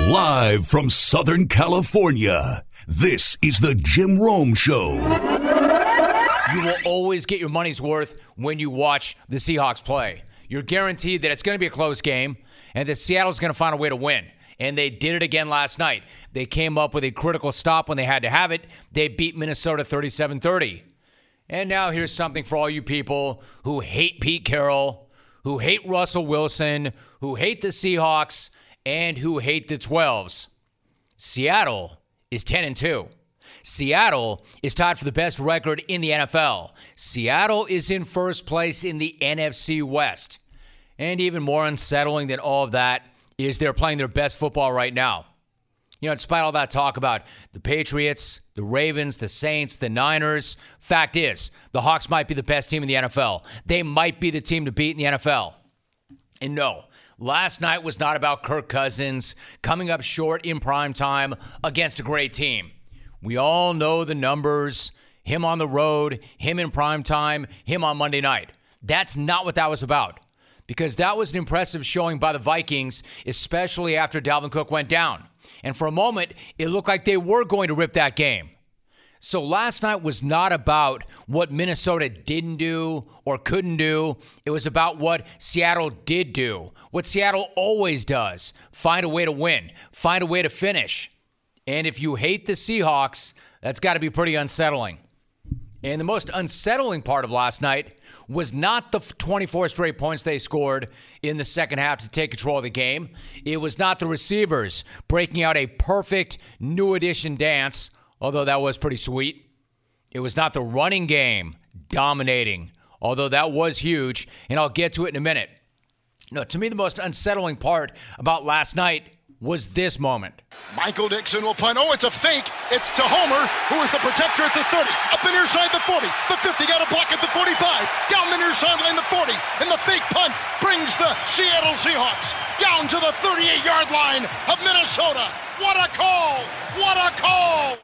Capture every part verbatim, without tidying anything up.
Live from Southern California, this is the Jim Rome Show. You will always get your money's worth when you watch the Seahawks play. You're guaranteed that it's going to be a close game and that Seattle's going to find a way to win. And they did it again last night. They came up with a critical stop when they had to have it. They beat Minnesota thirty-seven thirty. And now here's something for all you people who hate Pete Carroll, who hate Russell Wilson, who hate the Seahawks, and who hate the twelves. Seattle is ten and two. Seattle is tied for the best record in the N F L. Seattle is in first place in the N F C West. And even more unsettling than all of that is they're playing their best football right now. You know, despite all that talk about the Patriots, the Ravens, the Saints, the Niners, fact is, the Hawks might be the best team in the N F L. They might be the team to beat in the N F L. And no, last night was not about Kirk Cousins coming up short in prime time against a great team. We all know the numbers, him on the road, him in prime time, him on Monday night. That's not what that was about, because that was an impressive showing by the Vikings, especially after Dalvin Cook went down. And for a moment, it looked like they were going to rip that game. So last night was not about what Minnesota didn't do or couldn't do. It was about what Seattle did do, what Seattle always does: find a way to win, find a way to finish. And if you hate the Seahawks, that's got to be pretty unsettling. And the most unsettling part of last night was not the twenty-four straight points they scored in the second half to take control of the game. It was not the receivers breaking out a perfect new edition dance, although that was pretty sweet. It was not the running game dominating, although that was huge, and I'll get to it in a minute. No, to me, the most unsettling part about last night was this moment. Michael Dixon will punt. Oh, it's a fake. It's to Homer, who is the protector at the thirty. Up the near side, the forty. The fifty, got a block at the forty-five. Down the near sideline, the forty. And the fake punt brings the Seattle Seahawks down to the thirty-eight-yard line of Minnesota. What a call! What a call!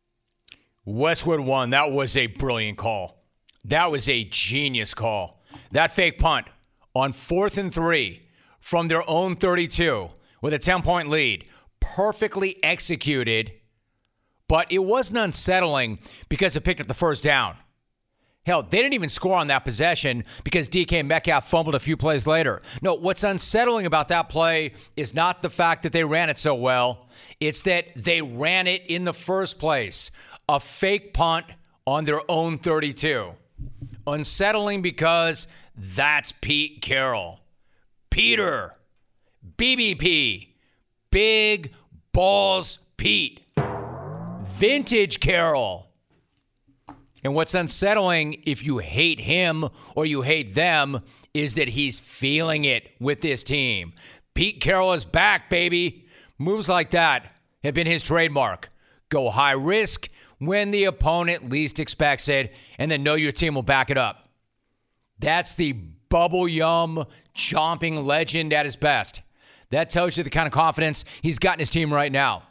Westwood won. That was a brilliant call. That was a genius call. That fake punt on fourth and three from their own thirty-two with a ten-point lead, perfectly executed, but it wasn't unsettling because it picked up the first down. Hell, they didn't even score on that possession because D K Metcalf fumbled a few plays later. No, what's unsettling about that play is not the fact that they ran it so well. It's that they ran it in the first place. A fake punt on their own thirty-two. Unsettling because that's Pete Carroll. Peter. B B P. Big Balls Pete. Vintage Carroll. And what's unsettling, if you hate him or you hate them, is that he's feeling it with this team. Pete Carroll is back, baby. Moves like that have been his trademark. Go high risk when the opponent least expects it, and then know your team will back it up. That's the bubble yum chomping legend at his best. That tells you the kind of confidence he's got in his team right now.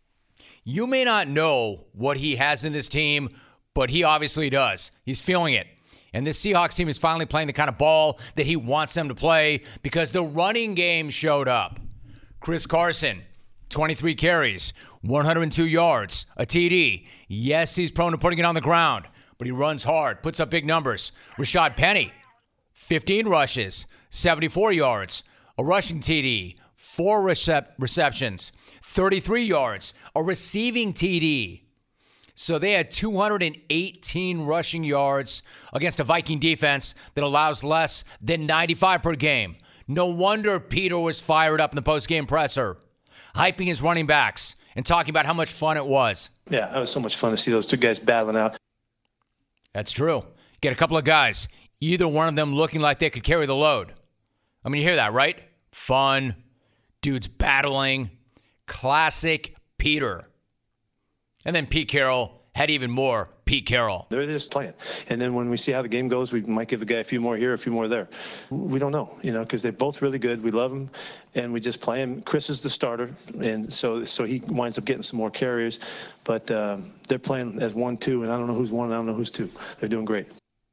You may not know what he has in this team, but he obviously does. He's feeling it. And this Seahawks team is finally playing the kind of ball that he wants them to play because the running game showed up. Chris Carson, twenty-three carries, one hundred two yards, a T D. Yes, he's prone to putting it on the ground, but he runs hard, puts up big numbers. Rashad Penny, fifteen rushes, seventy-four yards, a rushing T D, four recep- receptions, thirty-three yards, a receiving T D. So they had two hundred eighteen rushing yards against a Viking defense that allows less than ninety-five per game. No wonder Peter was fired up in the postgame presser, hyping his running backs and talking about how much fun it was. Yeah, it was so much fun to see those two guys battling out. That's true. Get a couple of guys, either one of them looking like they could carry the load. I mean, you hear that, right? Fun. Dudes battling. Classic Peter. And then Pete Carroll had even more Pete Carroll. They're just playing. And then when we see how the game goes, we might give a guy a few more here, a few more there. We don't know, you know, because they're both really good. We love them, and we just play them. Chris is the starter, and so so he winds up getting some more carries. But um, they're playing as one, two, and I don't know who's one, and I don't know who's two. They're doing great.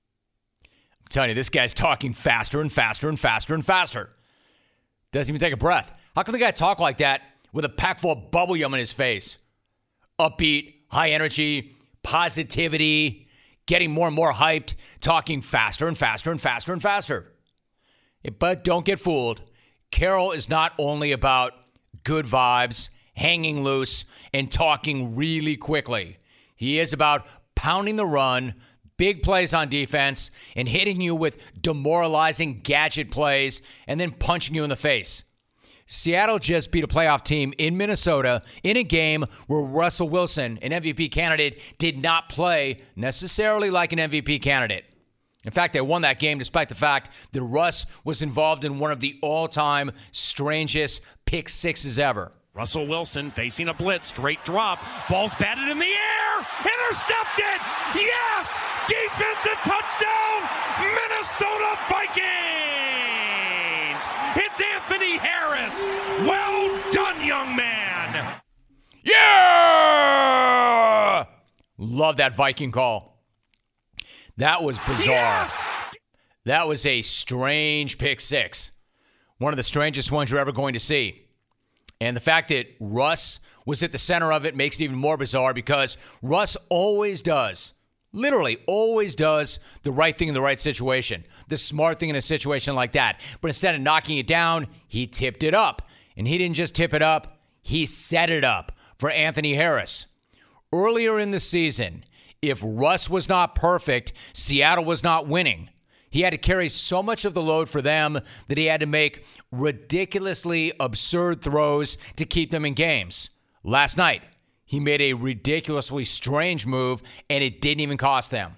I'm telling you, this guy's talking faster and faster and faster and faster. Doesn't even take a breath. How can the guy talk like that with a pack full of bubble gum in his face. Upbeat, high energy, positivity, getting more and more hyped, talking faster and faster and faster and faster. But don't get fooled. Carroll is not only about good vibes, hanging loose, and talking really quickly. He is about pounding the run, big plays on defense, and hitting you with demoralizing gadget plays and then punching you in the face. Seattle just beat a playoff team in Minnesota in a game where Russell Wilson, an M V P candidate, did not play necessarily like an M V P candidate. In fact, they won that game despite the fact that Russ was involved in one of the all-time strangest pick sixes ever. Russell Wilson facing a blitz, straight drop, ball's batted in the air, intercepted, yes, defensive touchdown, Minnesota Vikings! It's Anthony Harris. Well done, young man. Yeah! Love that Viking call. That was bizarre. Yes! That was a strange pick six. One of the strangest ones you're ever going to see. And the fact that Russ was at the center of it makes it even more bizarre because Russ always does, literally always does the right thing in the right situation, the smart thing in a situation like that. But instead of knocking it down, he tipped it up. And he didn't just tip it up, he set it up for Anthony Harris. Earlier in the season, if Russ was not perfect, Seattle was not winning. He had to carry so much of the load for them that he had to make ridiculously absurd throws to keep them in games. Last night, he made a ridiculously strange move, and it didn't even cost them.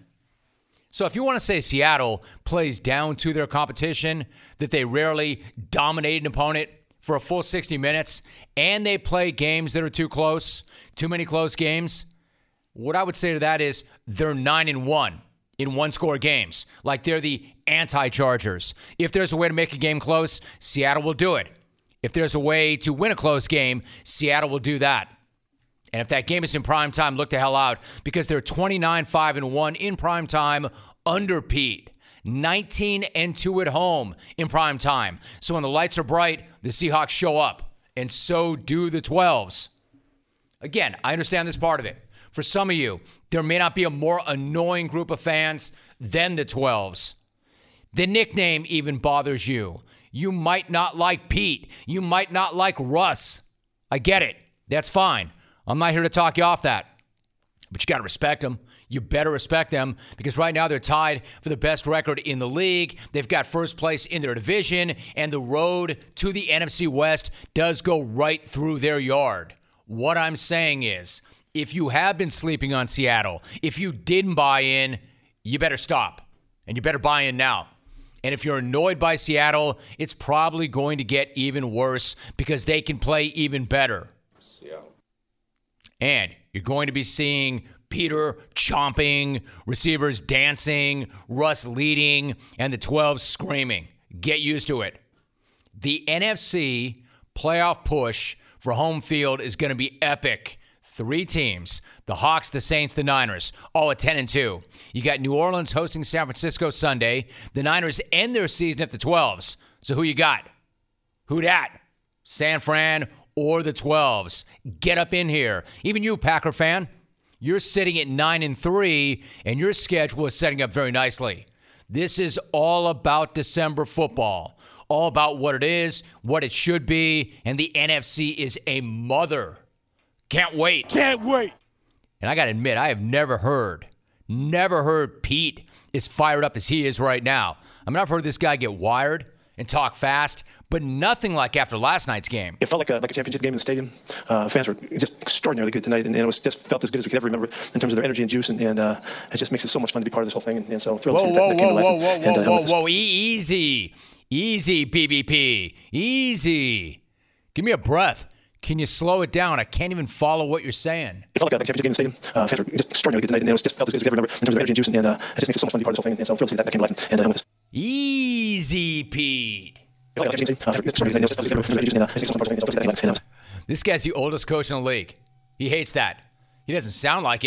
So if you want to say Seattle plays down to their competition, that they rarely dominate an opponent for a full sixty minutes, and they play games that are too close, too many close games, what I would say to that is they're nine and one in one-score games. Like they're the anti-Chargers. If there's a way to make a game close, Seattle will do it. If there's a way to win a close game, Seattle will do that. And if that game is in prime time, look the hell out because they're twenty-nine five and one in prime time under Pete. nineteen and two at home in prime time. So when the lights are bright, the Seahawks show up, and so do the twelves. Again, I understand this part of it. For some of you, there may not be a more annoying group of fans than the twelves. The nickname even bothers you. You might not like Pete. You might not like Russ. I get it. That's fine. I'm not here to talk you off that. But you got to respect them. You better respect them because right now they're tied for the best record in the league. They've got first place in their division, and the road to the N F C West does go right through their yard. What I'm saying is, if you have been sleeping on Seattle, if you didn't buy in, you better stop. And you better buy in now. And if you're annoyed by Seattle, it's probably going to get even worse because they can play even better. Seattle. And you're going to be seeing Peter chomping, receivers dancing, Russ leading, and the twelves screaming. Get used to it. The N F C playoff push for home field is going to be epic. Three teams, the Hawks, the Saints, the Niners, all at ten and two. You got New Orleans hosting San Francisco Sunday. The Niners end their season at the twelves. So who you got? Who dat? San Fran or the twelves? Get up in here. Even you, Packer fan, you're sitting at nine and three, and your schedule is setting up very nicely. This is all about December football. All about what it is, what it should be, and the N F C is a mother. Can't wait. Can't wait. And I got to admit, I have never heard, never heard Pete as fired up as he is right now. I mean, I've heard this guy get wired and talk fast, but nothing like after last night's game. It felt like a, like a championship game in the stadium. Uh, fans were just extraordinarily good tonight, and, and it was just felt as good as we could ever remember in terms of their energy and juice, and, and uh, it just makes it so much fun to be part of this whole thing. And, and so thrilled whoa, to see that, whoa, that came to life. whoa, and, whoa, and, uh, whoa, whoa, whoa, easy. Easy, B B P. Easy. Give me a breath. Can you slow it down? I can't even follow what you're saying. It felt like a, like a championship game in the stadium. Uh, fans were just extraordinarily good tonight, and it was just felt as good as we could ever remember in terms of their energy and juice, and, and uh, it just makes it so much fun to be part of this whole thing. And so thrilled to see that, that came to life. And, and uh, with us. Easy, Pete. This guy's the oldest coach in the league. He hates that. He doesn't sound like it,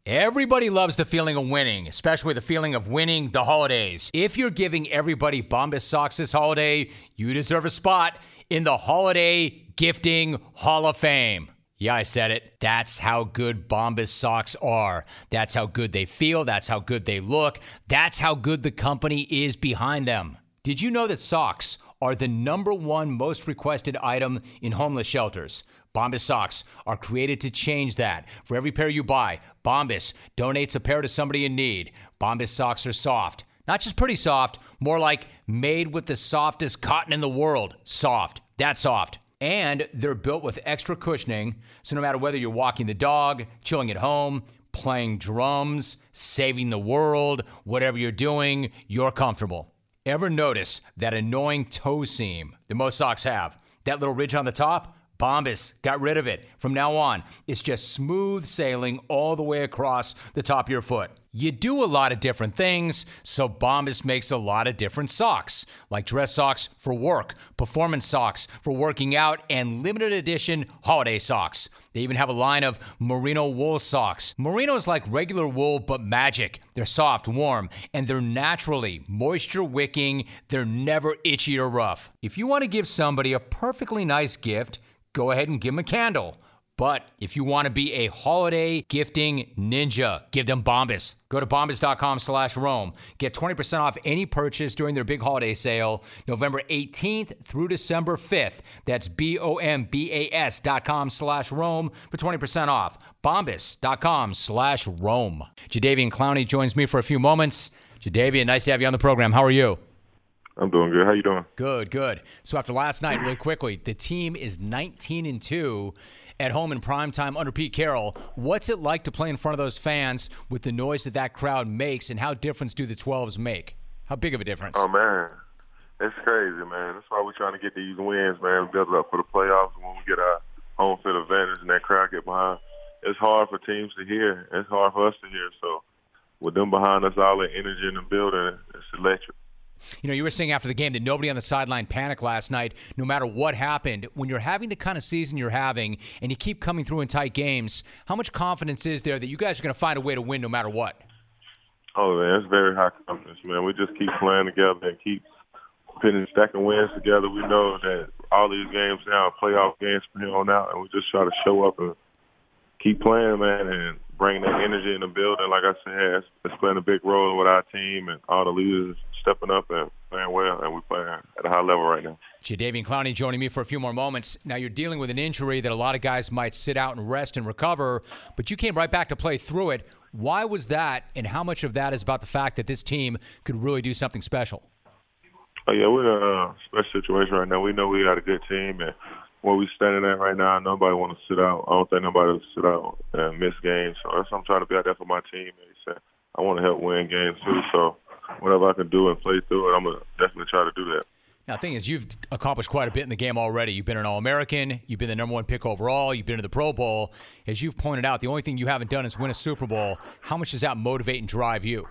Everybody loves the feeling of winning, especially the feeling of winning the holidays. If you're giving everybody Bombas socks this holiday, you deserve a spot in the Holiday Gifting Hall of Fame. Yeah, I said it. That's how good Bombas socks are. That's how good they feel. That's how good they look. That's how good the company is behind them. Did you know that socks are the number one most requested item in homeless shelters? Bombas socks are created to change that. For every pair you buy, Bombas donates a pair to somebody in need. Bombas socks are soft. Not just pretty soft, more like made with the softest cotton in the world. Soft. That soft. And they're built with extra cushioning, so no matter whether you're walking the dog, chilling at home, playing drums, saving the world, whatever you're doing, you're comfortable. Ever notice that annoying toe seam that most socks have? That little ridge on the top? Bombas got rid of it. From now on, it's just smooth sailing all the way across the top of your foot. You do a lot of different things, so Bombas makes a lot of different socks, like dress socks for work, performance socks for working out, and limited edition holiday socks. They even have a line of merino wool socks. Merino is like regular wool, but magic. They're soft, warm, and they're naturally moisture-wicking. They're never itchy or rough. If you want to give somebody a perfectly nice gift, go ahead and give them a candle. But if you want to be a holiday gifting ninja, give them Bombas. Go to bombas.com slash Rome. Get twenty percent off any purchase during their big holiday sale, November eighteenth through December fifth. That's B-O-M-B-A-S dot com slash Rome for twenty percent off. Bombas.com slash Rome. Jadeveon Clowney joins me for a few moments. Jadeveon, nice to have you on the program. How are you? I'm doing good. How you doing? Good, good. So after last night, really quickly, the team is nineteen and two at home in primetime under Pete Carroll. What's it like to play in front of those fans with the noise that that crowd makes, and how difference do the twelves make? How big of a difference? Oh, man. It's crazy, man. That's why we're trying to get these wins, man, build it up for the playoffs. When we get our home field advantage and that crowd get behind, it's hard for teams to hear. It's hard for us to hear. So with them behind us, all the energy in the building, it's electric. You know, you were saying after the game that nobody on the sideline panicked last night, no matter what happened. When you're having the kind of season you're having and you keep coming through in tight games, how much confidence is there that you guys are going to find a way to win no matter what? Oh, man, it's very high confidence, man. We just keep playing together and keep putting stacking wins together. We know that all these games now are playoff games from here on out, and we just try to show up and keep playing, man, and bring that energy in the building. Like I said, it's, it's playing a big role with our team and all the leaders stepping up and playing well, and we're playing at a high level right now. Jadeveon Clowney joining me for a few more moments. Now, you're dealing with an injury that a lot of guys might sit out and rest and recover, but you came right back to play through it. Why was that, and how much of that is about the fact that this team could really do something special? Oh, yeah, we're in a special situation right now. We know we got a good team, and where we're standing at right now, nobody want to sit out. I don't think nobody will sit out and miss games. So that's why I'm trying to be out there for my team. And he said, I want to help win games too, so whatever I can do and play through it, I'm going to definitely try to do that. Now, the thing is, you've accomplished quite a bit in the game already. You've been an All-American. You've been the number one pick overall. You've been to the Pro Bowl. As you've pointed out, the only thing you haven't done is win a Super Bowl. How much does that motivate and drive you?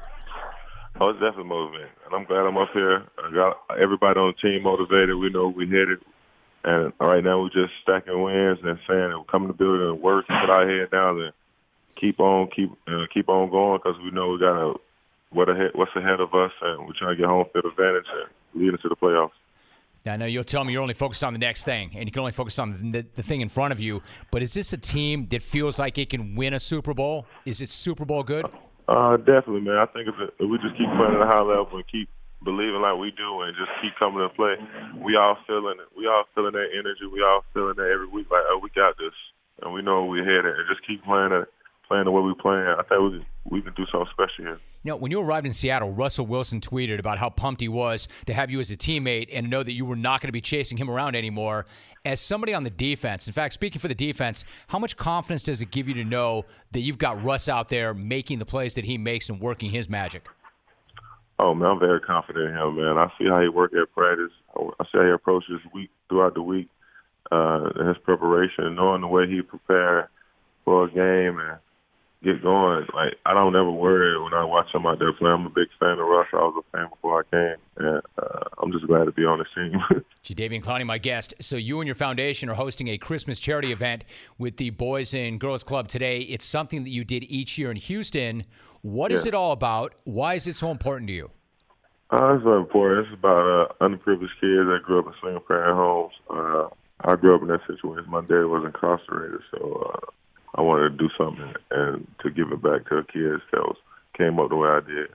Oh, it's definitely motivating. And I'm glad I'm up here. I got everybody on the team motivated. We know we headed. And right now we're just stacking wins and saying that we're coming to build and work, put our head down and keep on, keep uh, keep on going because we know we got to what ahead, what's ahead of us, and we're trying to get home field advantage and lead into the playoffs. Now, I know you'll tell me you're only focused on the next thing, and you can only focus on the, the thing in front of you. But is this a team that feels like it can win a Super Bowl? Is it Super Bowl good? Uh, definitely, man. I think if, it, if we just keep playing at a high level and keep believing like we do and just keep coming to play, we all feeling it. We all feeling that energy. We all feeling that every week, like, oh, we got this, and we know we're headed. And just keep playing it. Playing the way we're playing, I think we can, we can do something special here. You know, when you arrived in Seattle, Russell Wilson tweeted about how pumped he was to have you as a teammate and know that you were not going to be chasing him around anymore. As somebody on the defense, in fact, speaking for the defense, how much confidence does it give you to know that you've got Russ out there making the plays that he makes and working his magic? Oh, man, I'm very confident in him, man. I see how he works at practice. I see how he approaches week throughout the week, uh, and his preparation, knowing the way he prepared for a game and get going. Like, I don't ever worry when I watch them out there play. I'm a big fan of Russ. I was a fan before I came, and uh, I'm just glad to be on this team. Jadeveon Clowney, my guest. So you and your foundation are hosting a Christmas charity event with the Boys and Girls Club today. It's something that you did each year in Houston. What yeah. is it all about? Why is it so important to you? Uh, it's very important. It's about uh, underprivileged kids that grew up in single-parent homes. Uh, I grew up in that situation. My dad was incarcerated, so uh, I wanted to do something and to give it back to the kids that was, came up the way I did.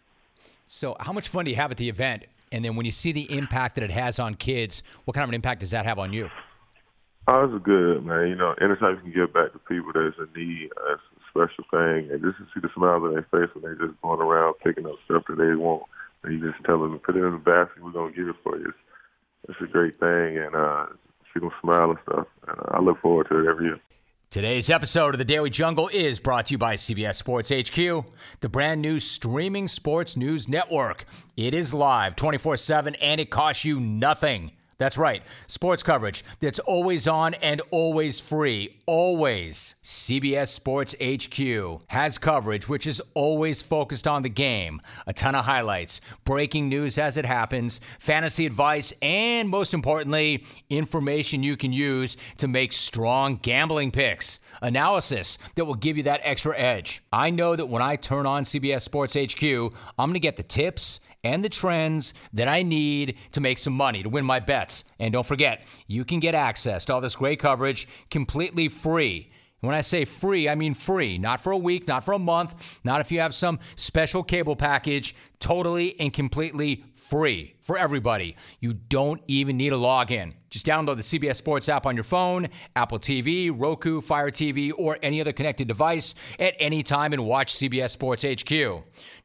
So how much fun do you have at the event? And then when you see the impact that it has on kids, what kind of an impact does that have on you? Oh, it's good, man. You know, anytime you can give back to people that's in need, that's a special thing. And just to see the smiles on their face when they're just going around picking up stuff that they want, and you just tell them, put it in the basket, we're going to give it for you. It's, it's a great thing, and uh, see them smile and stuff. And I look forward to it every year. Today's episode of The Daily Jungle is brought to you by C B S Sports H Q, the brand new streaming sports news network. It is live twenty-four seven, and it costs you nothing. That's right. Sports coverage that's always on and always free. Always. C B S Sports H Q has coverage which is always focused on the game. A ton of highlights, breaking news as it happens, fantasy advice, and most importantly, information you can use to make strong gambling picks. Analysis that will give you that extra edge. I know that when I turn on C B S Sports H Q, I'm going to get the tips and the trends that I need to make some money, to win my bets. And don't forget, you can get access to all this great coverage completely free. When I say free, I mean free. Not for a week, not for a month, not if you have some special cable package. Totally and completely free for everybody. You don't even need a login. Just download the C B S Sports app on your phone, Apple T V, Roku, Fire T V, or any other connected device at any time and watch C B S Sports H Q.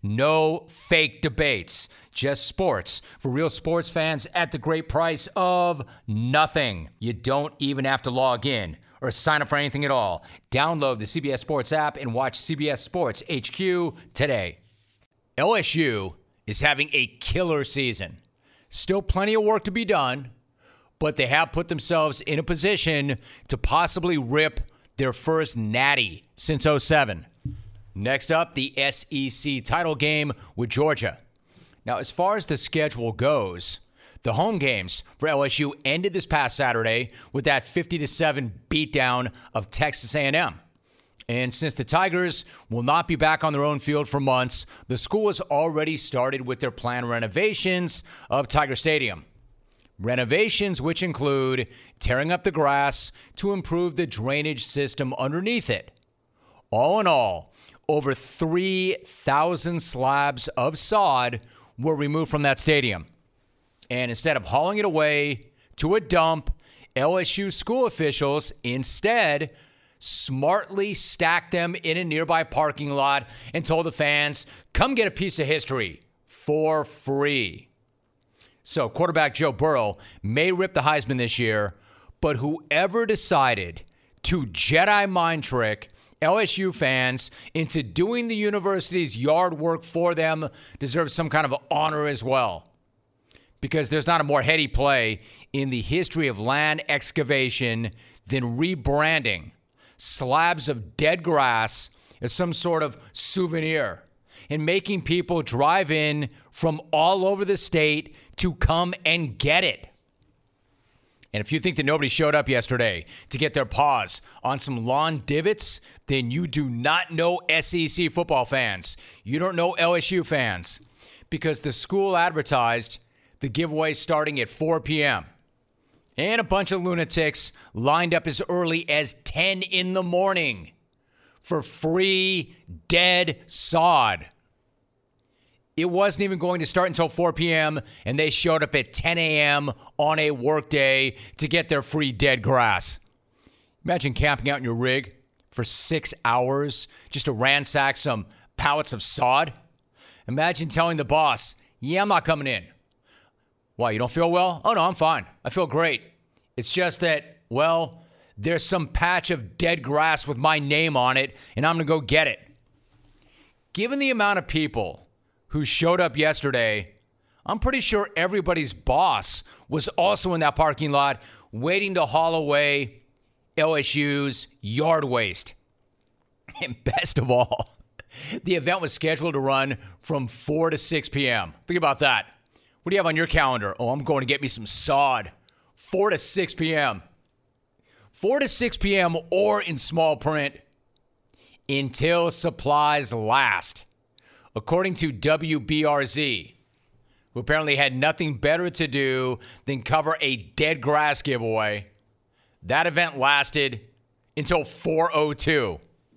No fake debates, just sports for real sports fans at the great price of nothing. You don't even have to log in or sign up for anything at all. Download the C B S Sports app and watch C B S Sports H Q today. L S U is having a killer season. Still plenty of work to be done, but they have put themselves in a position to possibly rip their first natty since oh seven. Next up, the S E C title game with Georgia. Now, as far as the schedule goes, the home games for L S U ended this past Saturday with that fifty to seven beatdown of Texas A and M. And since the Tigers will not be back on their own field for months, the school has already started with their planned renovations of Tiger Stadium. Renovations which include tearing up the grass to improve the drainage system underneath it. All in all, over three thousand slabs of sod were removed from that stadium. And instead of hauling it away to a dump, L S U school officials instead smartly stacked them in a nearby parking lot and told the fans, come get a piece of history for free. So quarterback Joe Burrow may rip the Heisman this year, but whoever decided to Jedi mind trick L S U fans into doing the university's yard work for them deserves some kind of honor as well. Because there's not a more heady play in the history of land excavation than rebranding slabs of dead grass as some sort of souvenir and making people drive in from all over the state to come and get it. And if you think that nobody showed up yesterday to get their paws on some lawn divots, then you do not know S E C football fans. You don't know L S U fans, because the school advertised the giveaway starting at four p.m. And a bunch of lunatics lined up as early as ten in the morning for free dead sod. It wasn't even going to start until four p.m., and they showed up at ten a.m. on a workday to get their free dead grass. Imagine camping out in your rig for six hours just to ransack some pallets of sod. Imagine telling the boss, yeah, I'm not coming in. Why, you don't feel well? Oh, no, I'm fine. I feel great. It's just that, well, there's some patch of dead grass with my name on it, and I'm going to go get it. Given the amount of people who showed up yesterday, I'm pretty sure everybody's boss was also in that parking lot waiting to haul away L S U's yard waste. And best of all, the event was scheduled to run from four to six p.m. Think about that. What do you have on your calendar? Oh, I'm going to get me some sod. four to six p.m. four to six p.m. or in small print, until supplies last. According to W B R Z, who apparently had nothing better to do than cover a dead grass giveaway, that event lasted until four oh two.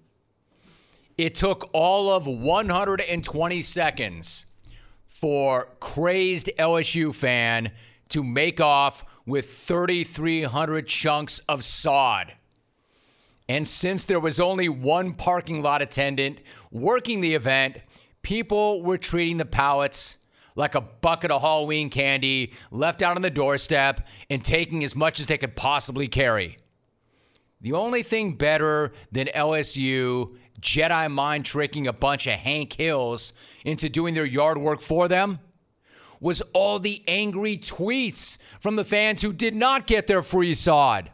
It took all of one hundred twenty seconds for crazed L S U fan to make off with thirty-three hundred chunks of sod. And since there was only one parking lot attendant working the event, people were treating the pallets like a bucket of Halloween candy left out on the doorstep and taking as much as they could possibly carry. The only thing better than L S U Jedi mind tricking a bunch of Hank Hills into doing their yard work for them was all the angry tweets from the fans who did not get their free sod.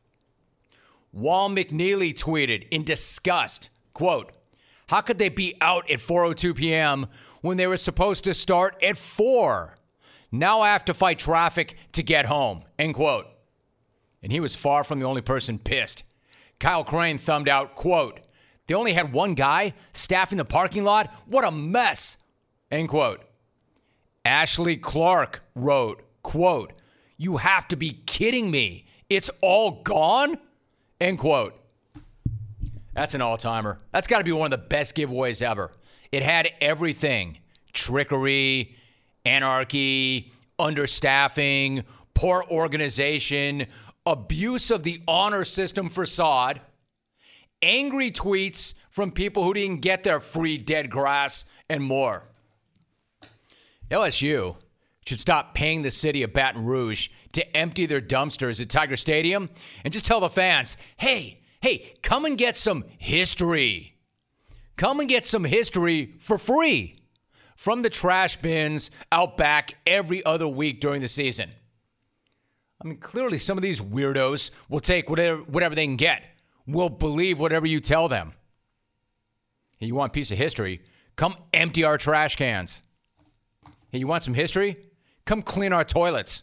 Wal McNeely tweeted in disgust, quote, "How could they be out at four oh two p.m. when they were supposed to start at four? Now I have to fight traffic to get home," end quote. And he was far from the only person pissed. Kyle Crane thumbed out, quote, "They only had one guy staffing the parking lot? What a mess," end quote. Ashley Clark wrote, quote, "You have to be kidding me. It's all gone?" End quote. That's an all-timer. That's got to be one of the best giveaways ever. It had everything. Trickery, anarchy, understaffing, poor organization, abuse of the honor system for sod, angry tweets from people who didn't get their free dead grass, and more. L S U should stop paying the city of Baton Rouge to empty their dumpsters at Tiger Stadium and just tell the fans, hey, hey, come and get some history. Come and get some history for free from the trash bins out back every other week during the season. I mean, clearly some of these weirdos will take whatever, whatever they can get, will believe whatever you tell them. Hey, you want a piece of history? Come empty our trash cans. Hey, you want some history? Come clean our toilets.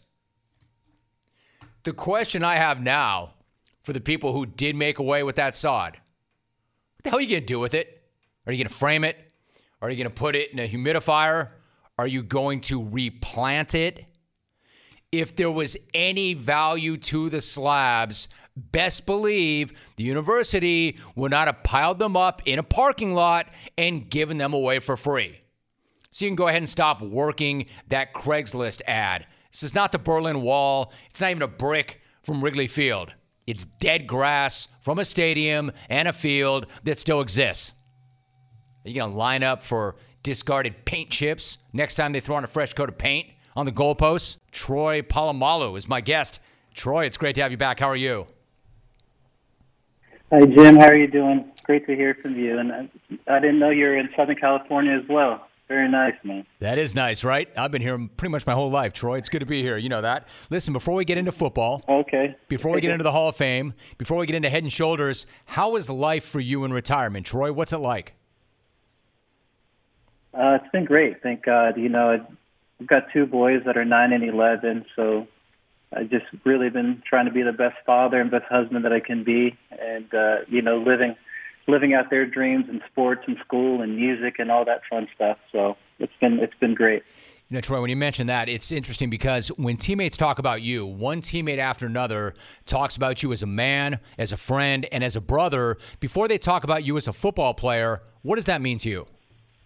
The question I have now for the people who did make away with that sod, what the hell are you going to do with it? Are you going to frame it? Are you going to put it in a humidifier? Are you going to replant it? If there was any value to the slabs, best believe the university would not have piled them up in a parking lot and given them away for free. So you can go ahead and stop working that Craigslist ad. This is not the Berlin Wall. It's not even a brick from Wrigley Field. It's dead grass from a stadium and a field that still exists. Are you going to line up for discarded paint chips next time they throw on a fresh coat of paint on the goalposts? Troy Polamalu is my guest. Troy, it's great to have you back. How are you? Hi, Jim. How are you doing? Great to hear from you. And I, I didn't know you were in Southern California as well. Very nice, man. That is nice, right? I've been here pretty much my whole life, Troy. It's good to be here. You know that. Listen, before we get into football, okay. Before we get into the Hall of Fame, before we get into Head and Shoulders, how is life for you in retirement, Troy? What's it like? Uh, it's been great, thank God. You know, I've got two boys that are nine and eleven, so I've just really been trying to be the best father and best husband that I can be, and uh, you know, living. living out their dreams in sports and school and music and all that fun stuff. So it's been it's been great. You know, Troy, when you mention that, it's interesting because when teammates talk about you, one teammate after another talks about you as a man, as a friend, and as a brother. Before they talk about you as a football player, what does that mean to you?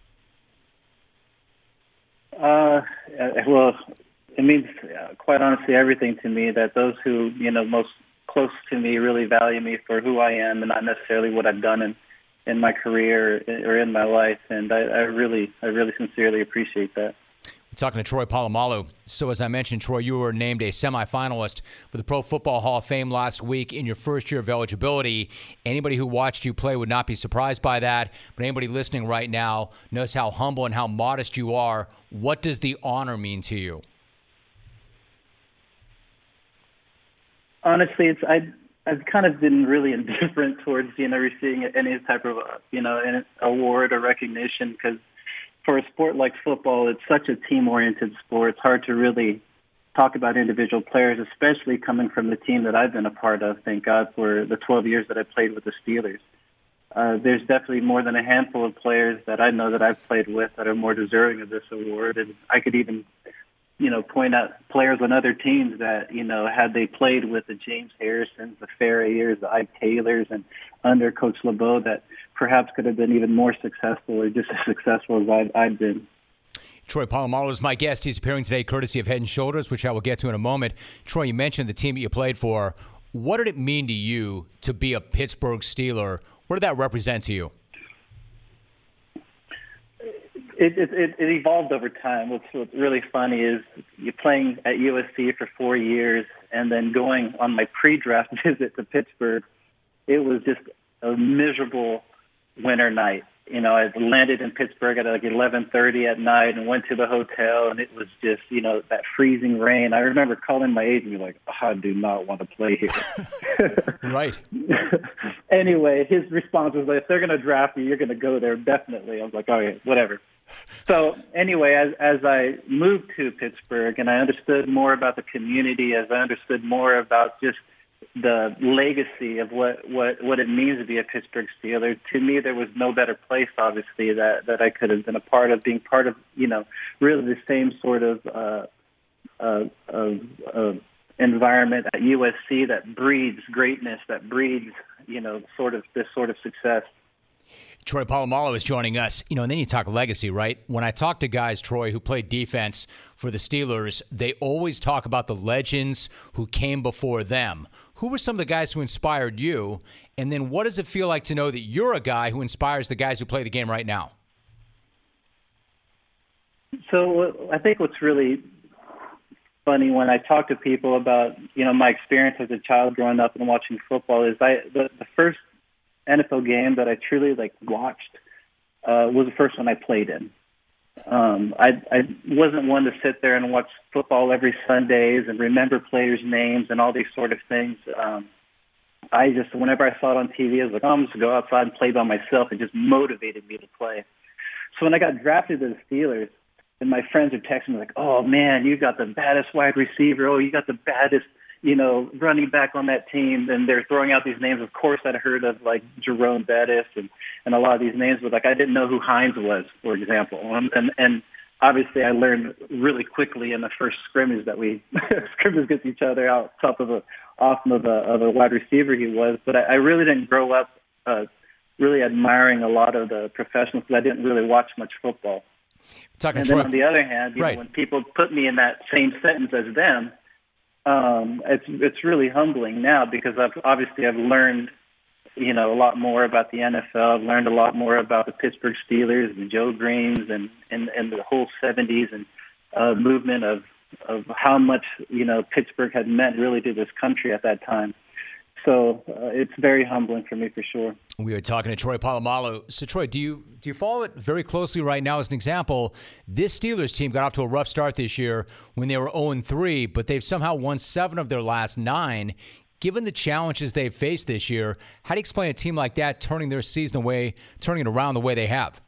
Uh, well, it means uh, quite honestly everything to me, that those who, you know, most close to me really value me for who I am and not necessarily what I've done in, in my career or in my life. And I, I really, I really sincerely appreciate that. We're talking to Troy Polamalu. So as I mentioned, Troy, you were named a semifinalist for the Pro Football Hall of Fame last week in your first year of eligibility. Anybody who watched you play would not be surprised by that. But anybody listening right now knows how humble and how modest you are. What does the honor mean to you? Honestly, it's I. I've kind of been really indifferent towards, you know, receiving any type of, uh, you know, an award or recognition, because for a sport like football, it's such a team-oriented sport. It's hard to really talk about individual players, especially coming from the team that I've been a part of, thank God, for the twelve years that I played with the Steelers. Uh, there's definitely more than a handful of players that I know that I've played with that are more deserving of this award. And I could even, you know, point out players on other teams that, you know, had they played with the James Harrisons, the Ferriers, the Ike Taylors, and under Coach LeBeau, that perhaps could have been even more successful or just as successful as I've, I've been. Troy Polamalu is my guest. He's appearing today courtesy of Head and Shoulders, which I will get to in a moment. Troy, you mentioned the team that you played for. What did it mean to you to be a Pittsburgh Steeler? What did that represent to you? It, it, it, it evolved over time. What's, what's really funny is you're playing at U S C for four years and then going on my pre-draft visit to Pittsburgh. It was just a miserable winter night. You know, I landed in Pittsburgh at like eleven thirty at night and went to the hotel, and it was just, you know, that freezing rain. I remember calling my agent and be like, oh, I do not want to play here. Right. Anyway, his response was like, if they're going to draft you, you're going to go there, definitely. I was like, all right, whatever. So anyway, as, as I moved to Pittsburgh and I understood more about the community, as I understood more about just the legacy of what, what, what it means to be a Pittsburgh Steeler, to me there was no better place, obviously, that, that I could have been a part of, being part of, you know, really the same sort of uh, uh, uh, uh, environment at U S C that breeds greatness, that breeds, you know, sort of this sort of success. Troy Polamalu is joining us. You know, and then you talk legacy, right? When I talk to guys, Troy, who played defense for the Steelers, they always talk about the legends who came before them. Who were some of the guys who inspired you? And then what does it feel like to know that you're a guy who inspires the guys who play the game right now? So I think what's really funny when I talk to people about, you know, my experience as a child growing up and watching football is I the, the first N F L game that I truly like watched uh, was the first one I played in. Um, I, I wasn't one to sit there and watch football every Sundays and remember players' names and all these sort of things. Um, I just, whenever I saw it on T V, I was like, oh, I'm just going to go outside and play by myself. It just motivated me to play. So when I got drafted to the Steelers, and my friends are texting me like, oh, man, you got the baddest wide receiver. Oh, you got the baddest, you know, running back on that team. And they're throwing out these names. Of course, I'd heard of, like, Jerome Bettis and, and a lot of these names, but, like, I didn't know who Hines was, for example. Um, and, and obviously I learned really quickly in the first scrimmage that we scrimmage against each other out top of a, off of a, of a wide receiver he was. But I, I really didn't grow up uh, really admiring a lot of the professionals because I didn't really watch much football. Talking and then Troy, on the other hand, you right. know, when people put me in that same sentence as them, um, it's it's really humbling now because I've obviously I've learned, you know, a lot more about the N F L. I've learned a lot more about the Pittsburgh Steelers and Joe Greens and, and, and the whole seventies and uh, movement of of how much, you know, Pittsburgh had meant really to this country at that time. So uh, it's very humbling for me for sure. We are talking to Troy Polamalu. So, Troy, do you do you follow it very closely right now? As an example, this Steelers team got off to a rough start this year when they were oh and three, but they've somehow won seven of their last nine. Given the challenges they've faced this year, how do you explain a team like that turning their season away, turning it around the way they have?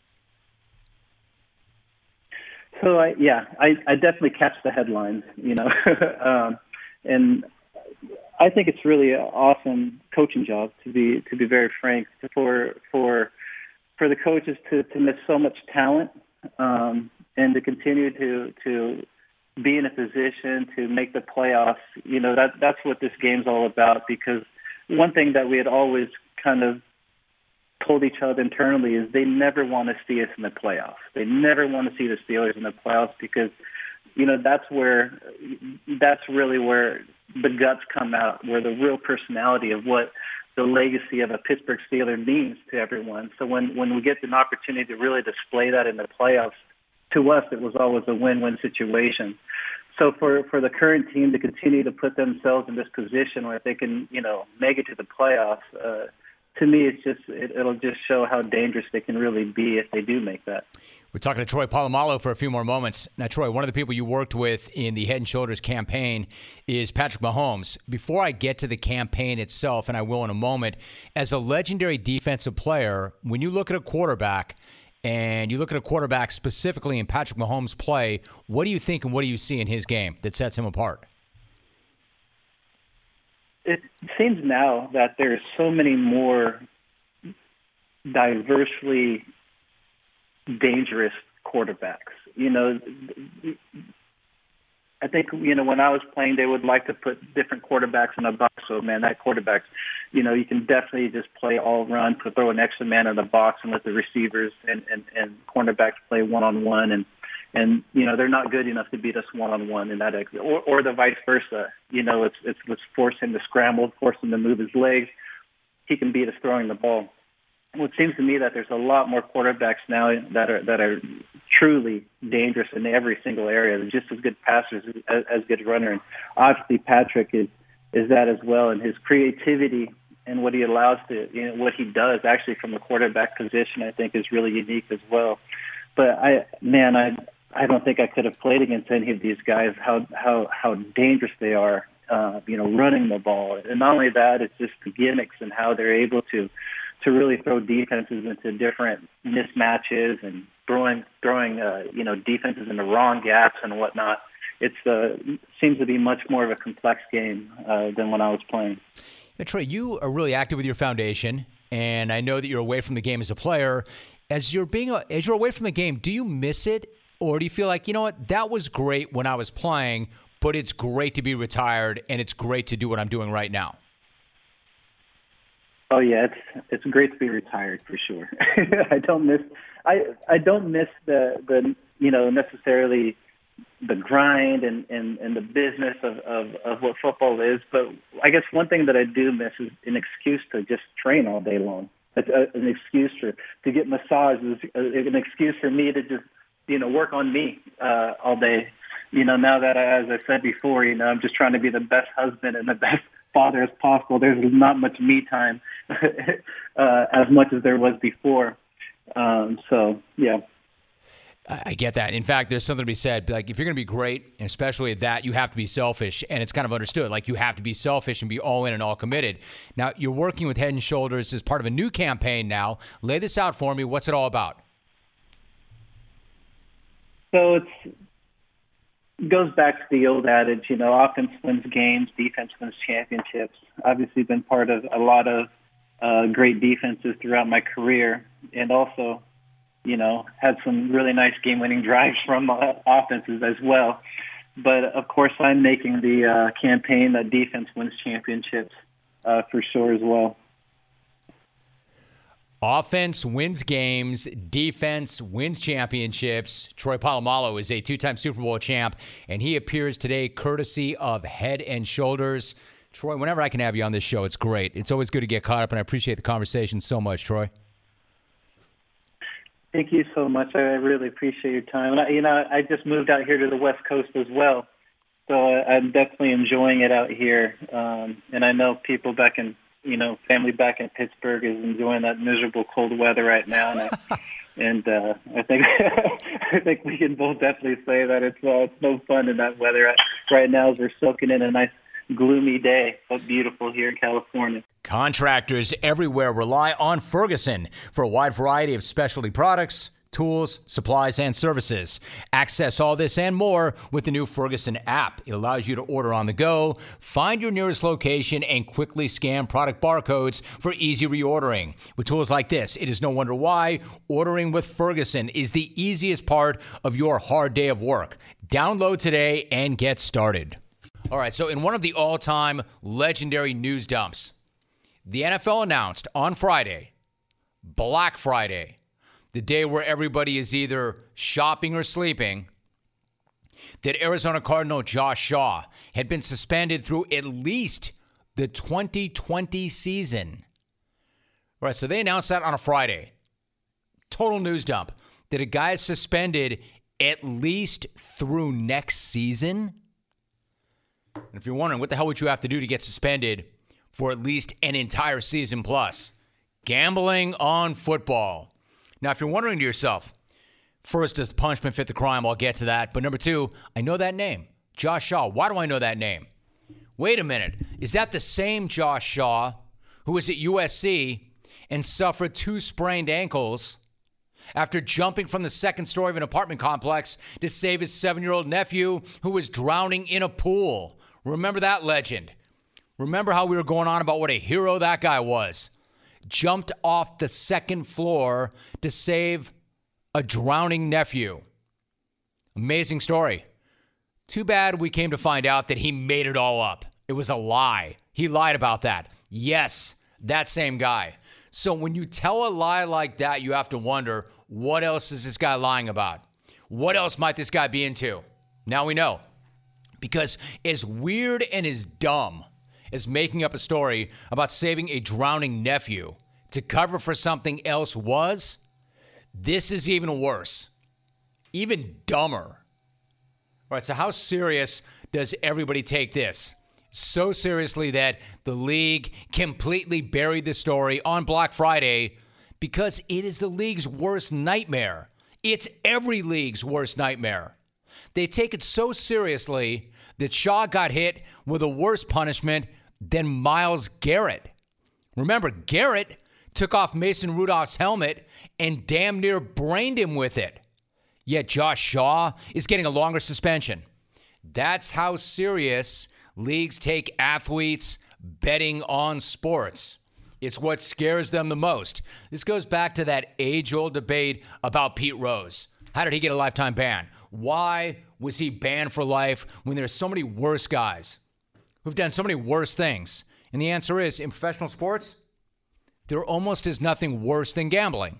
So, I, yeah, I, I definitely catch the headlines, you know, um, and I think it's really an awesome coaching job, to be to be very frank, for for for the coaches to, to miss so much talent um, and to continue to to be in a position to make the playoffs. You know, that that's what this game's all about. Because one thing that we had always kind of told each other internally is they never want to see us in the playoffs. They never want to see the Steelers in the playoffs because, you know, that's where that's really where the guts come out, where the real personality of what the legacy of a Pittsburgh Steeler means to everyone. So when, when we get an opportunity to really display that in the playoffs, to us it was always a win-win situation. So for, for the current team to continue to put themselves in this position where they can, you know, make it to the playoffs, uh, to me, it's just it, it'll just show how dangerous they can really be if they do make that. We're talking to Troy Polamalu for a few more moments. Now, Troy, one of the people you worked with in the Head and Shoulders campaign is Patrick Mahomes. Before I get to the campaign itself, and I will in a moment, as a legendary defensive player, when you look at a quarterback, and you look at a quarterback specifically in Patrick Mahomes' play, what do you think and what do you see in his game that sets him apart? It seems now that there's so many more diversely dangerous quarterbacks. You know, I think, you know, when I was playing, they would like to put different quarterbacks in a box. So, man, that quarterback's, you know, you can definitely just play all run, put throw an extra man in the box and let the receivers and, and, and cornerbacks play one-on-one. And, and, you know, they're not good enough to beat us one-on-one in that exit. Or, or the vice versa. You know, it's, it's, let's force him to scramble, force him to move his legs. He can beat us throwing the ball. Well, it seems to me that there's a lot more quarterbacks now that are that are truly dangerous in every single area. They're just as good passers as, as good runner. And obviously, Patrick is is that as well. And his creativity and what he allows to, you know, what he does actually from the quarterback position, I think, is really unique as well. But I, man, I I don't think I could have played against any of these guys. How how how dangerous they are, uh, you know, running the ball. And not only that, it's just the gimmicks and how they're able to. to really throw defenses into different mismatches and throwing, throwing uh, you know, defenses into wrong gaps and whatnot. It's uh, seems to be much more of a complex game uh, than when I was playing. Now, Troy, you are really active with your foundation, and I know that you're away from the game as a player. As you're being, a, as you're away from the game, do you miss it, or do you feel like, you know what, that was great when I was playing, but it's great to be retired and it's great to do what I'm doing right now? Oh yeah, it's it's great to be retired for sure. I don't miss I I don't miss the the you know necessarily the grind and, and, and the business of, of, of what football is, but I guess one thing that I do miss is an excuse to just train all day long. It's a, an excuse for to get massages, an excuse for me to just you know work on me uh, all day. You know, now that I, as I said before, you know, I'm just trying to be the best husband and the best father as possible. There's not much me time uh, as much as there was before. Um, so, yeah. I get that. In fact, there's something to be said. Like, if you're going to be great, and especially at that, you have to be selfish, and it's kind of understood. Like, you have to be selfish and be all in and all committed. Now, you're working with Head and Shoulders as part of a new campaign now. Lay this out for me. What's it all about? So it's it goes back to the old adage, you know, offense wins games, defense wins championships. Obviously been part of a lot of uh, great defenses throughout my career, and also, you know, had some really nice game-winning drives from uh, offenses as well. But, of course, I'm making the uh, campaign that defense wins championships uh, for sure as well. Offense wins games, defense wins championships. Troy Polamalu is a two-time Super Bowl champ, and he appears today courtesy of Head and Shoulders. Troy, whenever I can have you on this show, it's great. It's always good to get caught up, and I appreciate the conversation so much, Troy. Thank you so much. I really appreciate your time. And I, you know, I just moved out here to the West Coast as well, so I'm definitely enjoying it out here. Um, and I know people back in you know, family back in Pittsburgh is enjoying that miserable cold weather right now, and I, and uh, I think I think we can both definitely say that it's uh, it's no fun in that weather right now as we're soaking in a nice gloomy day, but beautiful here in California. Contractors everywhere rely on Ferguson for a wide variety of specialty products, tools, supplies, and services. Access all this and more with the new Ferguson app. It allows you to order on the go, find your nearest location, and quickly scan product barcodes for easy reordering. With tools like this, it is no wonder why ordering with Ferguson is the easiest part of your hard day of work. Download today and get started. All right, so in one of the all-time legendary news dumps, the N F L announced on Friday, Black Friday, the day where everybody is either shopping or sleeping, that Arizona Cardinal Josh Shaw had been suspended through at least the twenty twenty season. All right, so they announced that on a Friday. Total news dump. That a guy is suspended at least through next season? And if you're wondering what the hell would you have to do to get suspended for at least an entire season plus, Gambling on football. Now, if you're wondering to yourself, first, does the punishment fit the crime? I'll get to that. But number two, I know that name, Josh Shaw. Why do I know that name? Wait a minute. Is that the same Josh Shaw who was at U S C and suffered two sprained ankles after jumping from the second story of an apartment complex to save his seven-year-old nephew who was drowning in a pool? Remember that legend? Remember how we were going on about what a hero that guy was? Jumped off the second floor to save a drowning nephew. Amazing story. Too bad we came to find out that he made it all up. It was a lie. He lied about that. Yes, that same guy. So when you tell a lie like that, you have to wonder, what else is this guy lying about? What else might this guy be into? Now we know. Because as weird and as dumb as making up a story about saving a drowning nephew to cover for something else was, this is even worse. Even dumber. All right, so how serious does everybody take this? So seriously that the league completely buried the story on Black Friday because it is the league's worst nightmare. It's every league's worst nightmare. They take it so seriously that Shaw got hit with a worse punishment than Myles Garrett. Remember, Garrett took off Mason Rudolph's helmet and damn near brained him with it. Yet Josh Shaw is getting a longer suspension. That's how serious leagues take athletes betting on sports. It's what scares them the most. This goes back to that age-old debate about Pete Rose. How did he get a lifetime ban? Why was he banned for life when there's so many worse guys who've done so many worse things? And the answer is, in professional sports, there almost is nothing worse than gambling.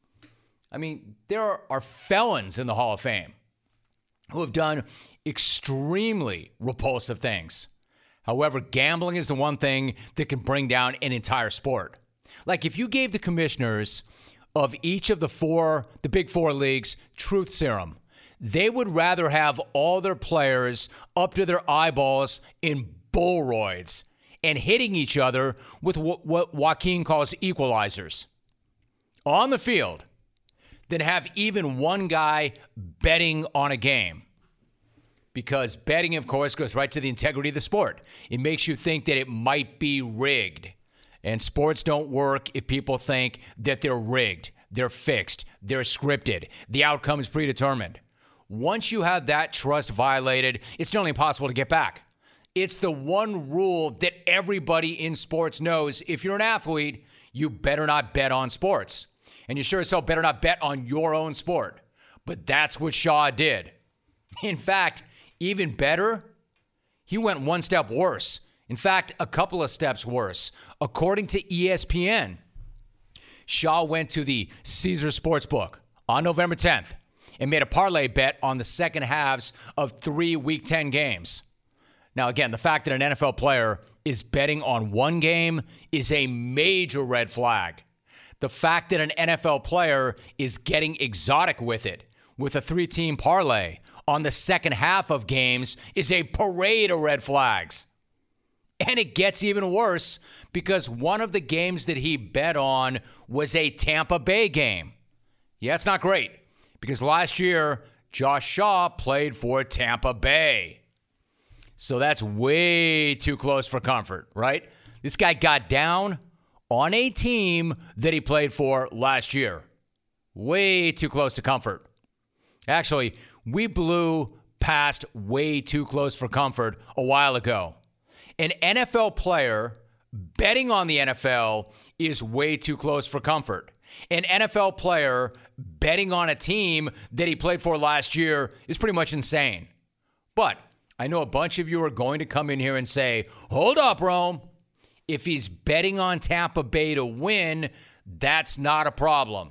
I mean, there are felons in the Hall of Fame who have done extremely repulsive things. However, gambling is the one thing that can bring down an entire sport. Like if you gave the commissioners of each of the four, the big four leagues, truth serum, they would rather have all their players up to their eyeballs in bull roids and hitting each other with what Joaquin calls equalizers on the field than have even one guy betting on a game. Because betting, of course, goes right to the integrity of the sport. It makes you think that it might be rigged. And sports don't work if people think that they're rigged, they're fixed, they're scripted. The outcome is predetermined. Once you have that trust violated, it's nearly impossible to get back. It's the one rule that everybody in sports knows. If you're an athlete, you better not bet on sports. And you sure as hell better not bet on your own sport. But that's what Shaw did. In fact, even better, he went one step worse. In fact, a couple of steps worse. According to E S P N, Shaw went to the Caesar Sportsbook on November tenth and made a parlay bet on the second halves of three Week ten games. Now, again, the fact that an N F L player is betting on one game is a major red flag. The fact that an N F L player is getting exotic with it, with a three-team parlay on the second half of games, is a parade of red flags. And it gets even worse because one of the games that he bet on was a Tampa Bay game. Yeah, it's not great because last year, Josh Shaw played for Tampa Bay. So that's way too close for comfort, right? This guy got down on a team that he played for last year. Way too close to comfort. Actually, we blew past way too close for comfort a while ago. An N F L player betting on the N F L is way too close for comfort. An N F L player betting on a team that he played for last year is pretty much insane. But I know a bunch of you are going to come in here and say, hold up, Rome. If he's betting on Tampa Bay to win, that's not a problem.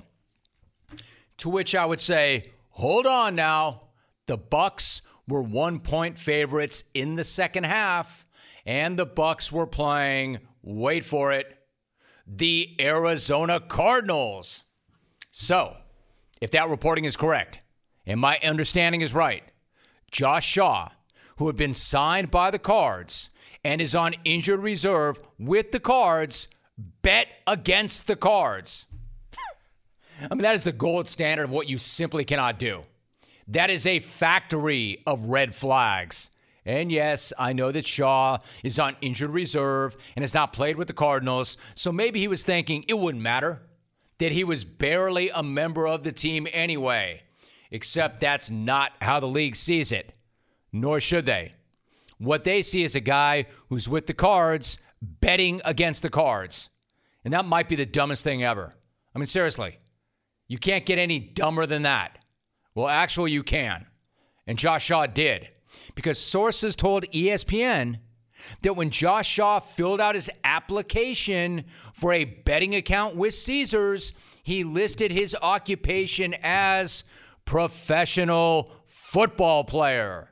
To which I would say, hold on now. The Bucs were one-point favorites in the second half, and the Bucs were playing, wait for it, the Arizona Cardinals. So, if that reporting is correct, and my understanding is right, Josh Shaw, who had been signed by the Cards and is on injured reserve with the Cards, Bet against the Cards. I mean, that is the gold standard of what you simply cannot do. That is a factory of red flags. And yes, I know that Shaw is on injured reserve and has not played with the Cardinals, so maybe he was thinking it wouldn't matter, that he was barely a member of the team anyway. Except that's not how the league sees it, nor should they. What they see is a guy who's with the Cards betting against the Cards. And that might be the dumbest thing ever. I mean, seriously, you can't get any dumber than that. Well, actually, you can. And Josh Shaw did. Because sources told E S P N that when Josh Shaw filled out his application for a betting account with Caesars, he listed his occupation as professional football player.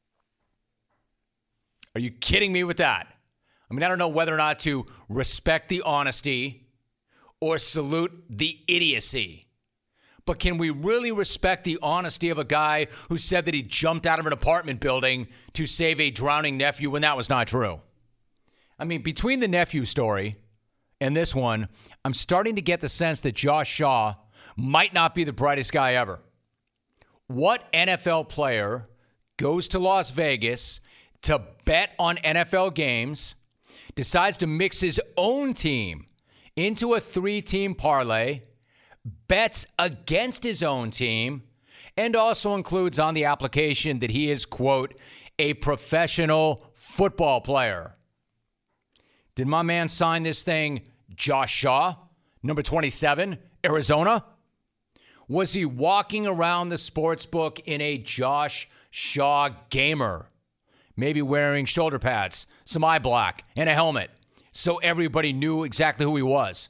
Are you kidding me with that? I mean, I don't know whether or not to respect the honesty or salute the idiocy. But can we really respect the honesty of a guy who said that he jumped out of an apartment building to save a drowning nephew when that was not true? I mean, between the nephew story and this one, I'm starting to get the sense that Josh Shaw might not be the brightest guy ever. What N F L player goes to Las Vegas to bet on N F L games, decides to mix his own team into a three-team parlay, bets against his own team, and also includes on the application that he is, quote, a professional football player? Did my man sign this thing Josh Shaw, number twenty-seven, Arizona? Was he walking around the sports book in a Josh Shaw gamer? Maybe wearing shoulder pads, some eye black, and a helmet, so everybody knew exactly who he was.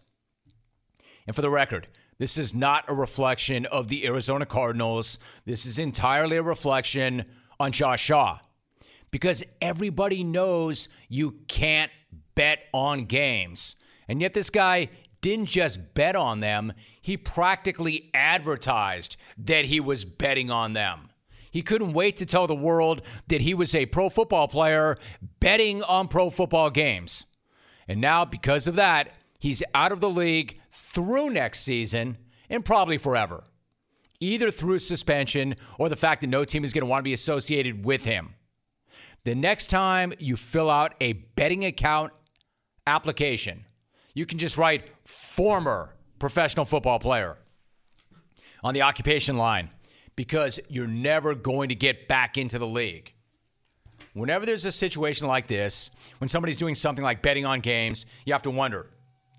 And for the record, this is not a reflection of the Arizona Cardinals. This is entirely a reflection on Josh Shaw. Because everybody knows you can't bet on games. And yet this guy didn't just bet on them. He practically advertised that he was betting on them. He couldn't wait to tell the world that he was a pro football player betting on pro football games. And now, because of that, he's out of the league through next season and probably forever. Either through suspension or the fact that no team is going to want to be associated with him. The next time you fill out a betting account application, you can just write former professional football player on the occupation line, because you're never going to get back into the league. Whenever there's a situation like this, when somebody's doing something like betting on games, you have to wonder,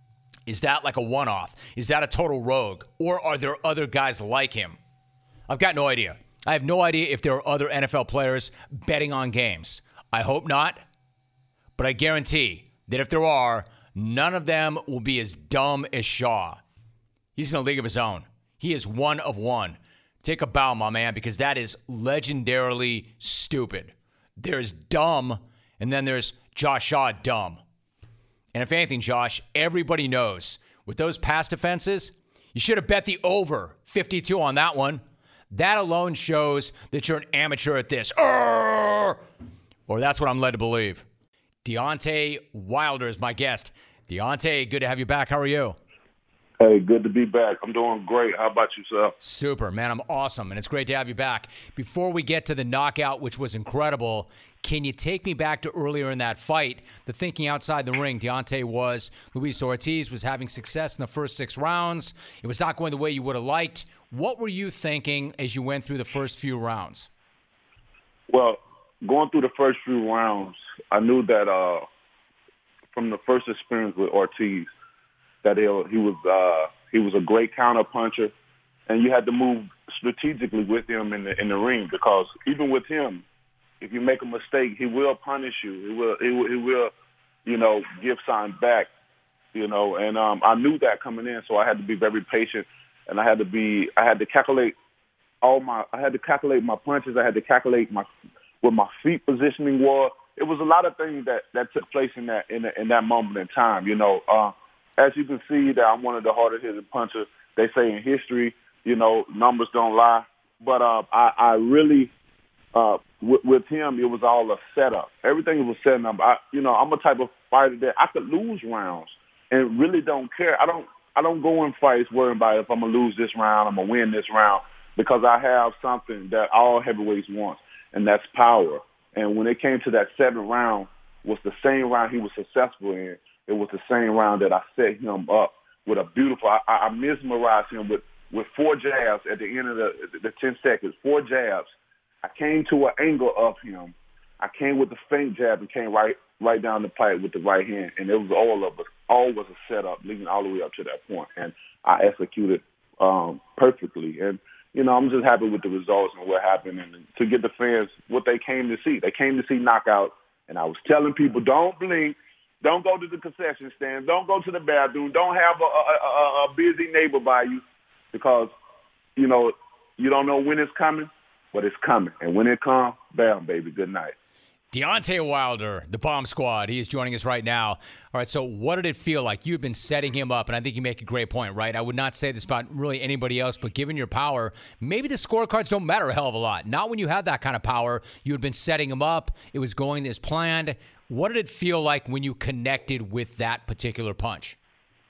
is that like a one-off? Is that a total rogue? Or are there other guys like him? I've got no idea. I have no idea if there are other N F L players betting on games. I hope not. But I guarantee that if there are, none of them will be as dumb as Shaw. He's in a league of his own. He is one of one. Take a bow, my man, because that is legendarily stupid. There's dumb, and then there's Josh Shaw dumb. And if anything, Josh, everybody knows with those past offenses, you should have bet the over fifty-two on that one. That alone shows that you're an amateur at this. Arr! Or that's what I'm led to believe. Deontay Wilder is my guest. Deontay, good to have you back. How are you? Hey, good to be back. I'm doing great. How about yourself? Super, man. I'm awesome, and it's great to have you back. Before we get to the knockout, which was incredible, can you take me back to earlier in that fight? The thinking outside the ring, Deontay, was Luis Ortiz was having success in the first six rounds. It was not going the way you would have liked. What were you thinking as you went through the first few rounds? Well, going through the first few rounds, I knew that uh, from the first experience with Ortiz, that he was uh, he was a great counter puncher, and you had to move strategically with him in the in the ring, because even with him, if you make a mistake, he will punish you. He will he will, he will you know, give sign back, you know. And um, I knew that coming in, so I had to be very patient, and I had to be I had to calculate all my I had to calculate my punches. I had to calculate my what my feet positioning was. It was a lot of things that, that took place in that in, the, in that moment in time, you know. Uh, As you can see, that I'm one of the hardest hitting punchers. They say in history, you know, numbers don't lie. But uh, I, I really, uh, with, with him, it was all a setup. Everything was setting up. I, you know, I'm a type of fighter that I could lose rounds, and really don't care. I don't I don't go in fights worrying about if I'm gonna lose this round, I'm gonna win this round, because I have something that all heavyweights want, and that's power. And when it came to that seventh round, was the same round he was successful in. It was the same round that I set him up with a beautiful. I, I mesmerized him with, with four jabs at the end of the, the ten seconds. Four jabs. I came to an angle of him. I came with the feint jab and came right right down the pipe with the right hand, and it was all of us. All was a setup leading all the way up to that point, and I executed um, perfectly. And you know, I'm just happy with the results and what happened, and to get the fans what they came to see. They came to see knockout, and I was telling people, don't blink, don't go to the concession stand, don't go to the bathroom, don't have a, a, a, a busy neighbor by you, because you know you don't know when it's coming, but it's coming, and when it comes, bam, baby, good night. Deontay Wilder, the Bomb Squad, he is joining us right now. All right, so what did it feel like? You've been setting him up, and I think you make a great point, right? I would not say this about really anybody else, but given your power, maybe the scorecards don't matter a hell of a lot. Not when you have that kind of power. You had been setting him up. It was going as planned. What did it feel like when you connected with that particular punch?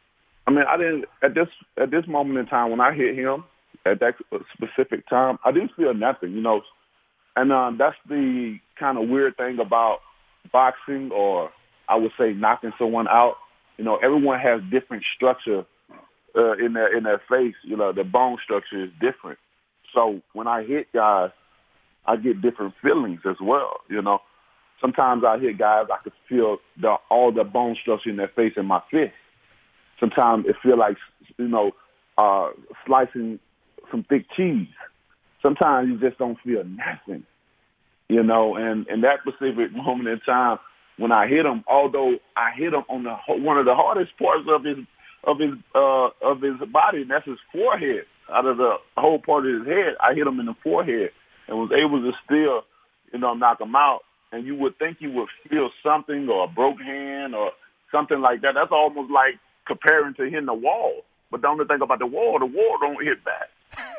I mean, I didn't at this at this moment in time when I hit him at that specific time, I didn't feel nothing, you know. And um, that's the kind of weird thing about boxing, or I would say knocking someone out. You know, everyone has different structure uh, in their in their face. You know, the bone structure is different. So when I hit guys, I get different feelings as well. You know, sometimes I hit guys, I could feel the, all the bone structure in their face in my fist. Sometimes it feel like, you know, uh, slicing some thick cheese. Sometimes you just don't feel nothing, you know. And in that specific moment in time, when I hit him, although I hit him on the one of the hardest parts of his of his uh, of his body, and that's his forehead. Out of the whole part of his head, I hit him in the forehead and was able to still, you know, knock him out. And you would think you would feel something, or a broke hand, or something like that. That's almost like comparing to hitting the wall. But the only thing about the wall, the wall don't hit back.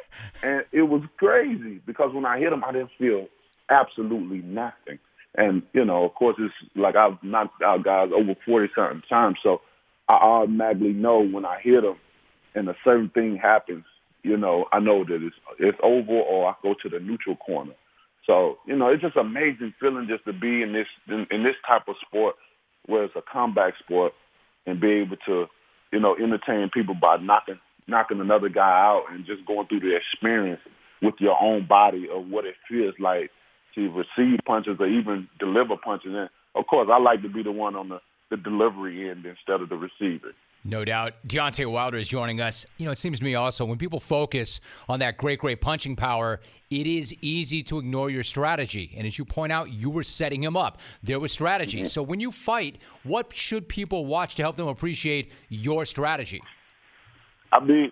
And it was crazy, because when I hit him, I didn't feel absolutely nothing. And, you know, of course, it's like I've knocked out guys over forty-something times, so I automatically know when I hit them and a certain thing happens, you know, I know that it's, it's over, or I go to the neutral corner. So, you know, it's just an amazing feeling just to be in this in, in this type of sport, where it's a combat sport, and be able to, you know, entertain people by knocking knocking another guy out and just going through the experience with your own body of what it feels like to receive punches or even deliver punches. And, of course, I like to be the one on the, the delivery end instead of the receiver. No doubt. Deontay Wilder is joining us. You know, it seems to me also when people focus on that great, great punching power, it is easy to ignore your strategy. And as you point out, you were setting him up. There was strategy. Mm-hmm. So when you fight, what should people watch to help them appreciate your strategy? I mean,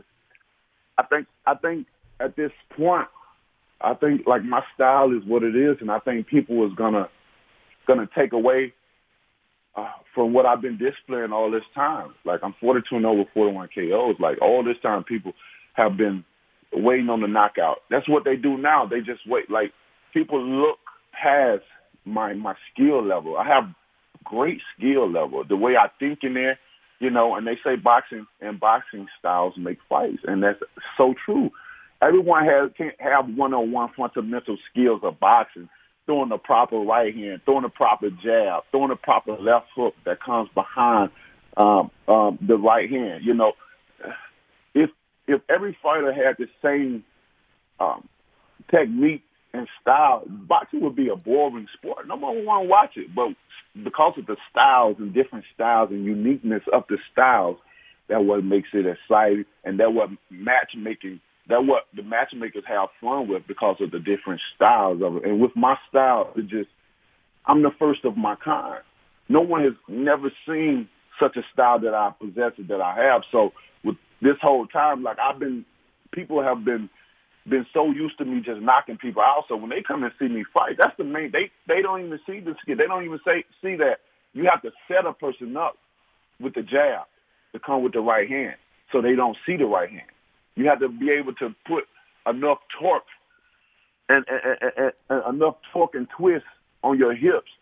I think I think at this point, I think like my style is what it is, and I think people is gonna gonna take away uh, from what I've been displaying all this time. Like I'm forty-two and oh with forty-one K Os. Like all this time, people have been waiting on the knockout. That's what they do now. They just wait. Like people look past my my skill level. I have great skill level. The way I think in there. You know, and they say boxing and boxing styles make fights, and that's so true. Everyone has can't have one-on-one fundamental skills of boxing, throwing the proper right hand, throwing the proper jab, throwing the proper left hook that comes behind um, um, the right hand. You know, if if every fighter had the same um, technique and style, boxing would be a boring sport. No one would want to watch it, but because of the styles and different styles and uniqueness of the styles, that what makes it exciting, and that what matchmaking, that what the matchmakers have fun with because of the different styles of it. And with my style, it just, I'm the first of my kind. No one has never seen such a style that I possess that I have. So with this whole time, like I've been, people have been been so used to me just knocking people out. So when they come and see me fight, that's the main, they, they don't even see the skill. They don't even say, see that you have to set a person up with the jab to come with the right hand so they don't see the right hand. You have to be able to put enough torque and, and, and, and enough torque and twist on your hips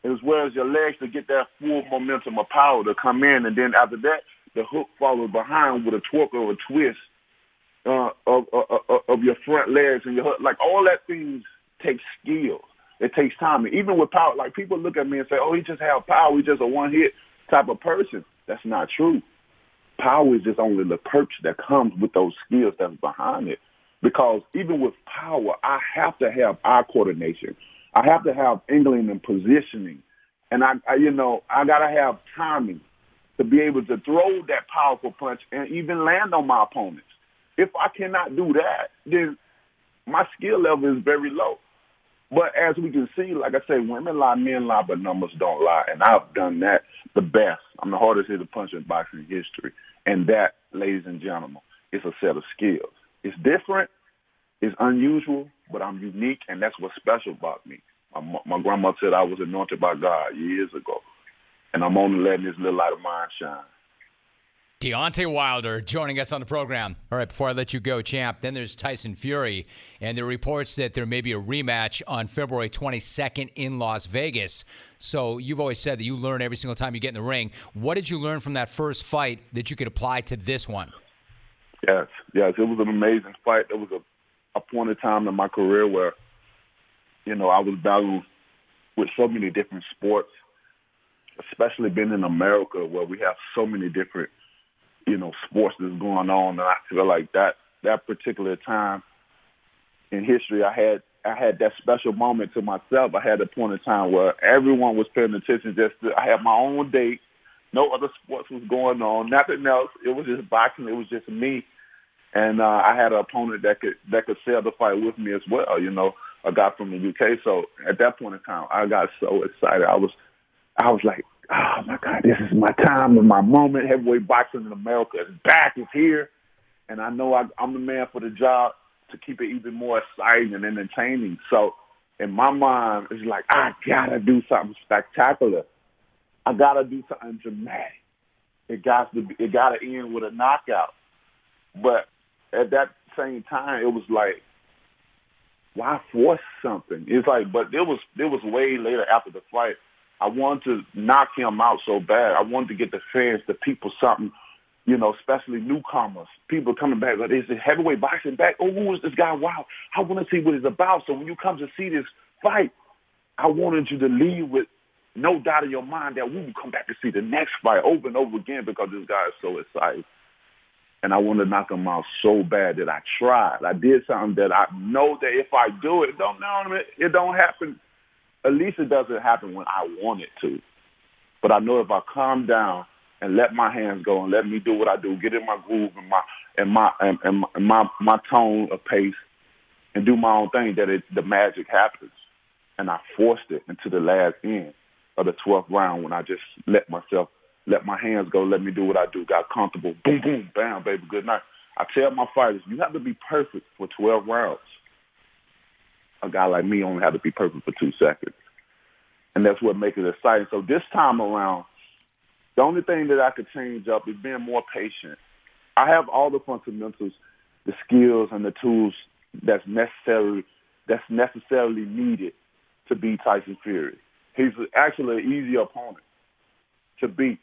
as well as your legs to get that full momentum of power to come in. And then after that, the hook follows behind with a twerk or a twist uh, of, of, of your front legs and your hook. Like, all that things takes skill. It takes time. And even with power, like, people look at me and say, oh, he just have power. He's just a one-hit type of person. That's not true. Power is just only the perks that comes with those skills that's behind it. Because even with power, I have to have eye coordination. I have to have angling and positioning. And, I, I you know, I got to have timing to be able to throw that powerful punch and even land on my opponents. If I cannot do that, then my skill level is very low. But as we can see, like I say, women lie, men lie, but numbers don't lie. And I've done that the best. I'm the hardest hitter puncher in boxing history. And that, ladies and gentlemen, is a set of skills. It's different, it's unusual, but I'm unique, and that's what's special about me. My, my grandma said I was anointed by God years ago, and I'm only letting this little light of mine shine. Deontay Wilder joining us on the program. All right, before I let you go, champ, then there's Tyson Fury, and there are reports that there may be a rematch on February twenty-second in Las Vegas. So you've always said that you learn every single time you get in the ring. What did you learn from that first fight that you could apply to this one? Yes, yes, it was an amazing fight. It was a, a point in time in my career where, you know, I was battling with so many different sports, especially being in America where we have so many different you know, sports that's going on, and I feel like that that particular time in history, I had I had that special moment to myself. I had a point in time where everyone was paying attention. Just to, I had my own date, no other sports was going on, nothing else. It was just boxing. It was just me, and uh, I had an opponent that could that could sell the fight with me as well. You know, a guy from the U K. So at that point in time, I got so excited. I was I was like, oh, my God, this is my time and my moment. Heavyweight boxing in America is back, it's here. And I know I, I'm the man for the job to keep it even more exciting and entertaining. So in my mind, it's like, I got to do something spectacular. I got to do something dramatic. It got to be, it got to end with a knockout. But at that same time, it was like, why force something? It's like, but it was, it was way later after the fight. I wanted to knock him out so bad. I wanted to get the fans, the people, something, you know, especially newcomers, people coming back. Like, is it heavyweight boxing back? Oh, who is this guy? Wow, I want to see what it's about. So when you come to see this fight, I wanted you to leave with no doubt in your mind that we will come back to see the next fight over and over again because this guy is so excited. And I wanted to knock him out so bad that I tried. I did something that I know that if I do it, don't know it, it don't happen. At least it doesn't happen when I want it to. But I know if I calm down and let my hands go and let me do what I do, get in my groove and my and my and, and my, my my tone of pace and do my own thing, that it, the magic happens. And I forced it into the last end of the twelfth round when I just let myself, let my hands go, let me do what I do, got comfortable. Boom, boom, bam, baby, good night. I tell my fighters, you have to be perfect for twelve rounds. A guy like me only had to be perfect for two seconds. And that's what makes it exciting. So this time around, the only thing that I could change up is being more patient. I have all the fundamentals, the skills and the tools that's necessary, that's necessarily needed to beat Tyson Fury. He's actually an easy opponent to beat.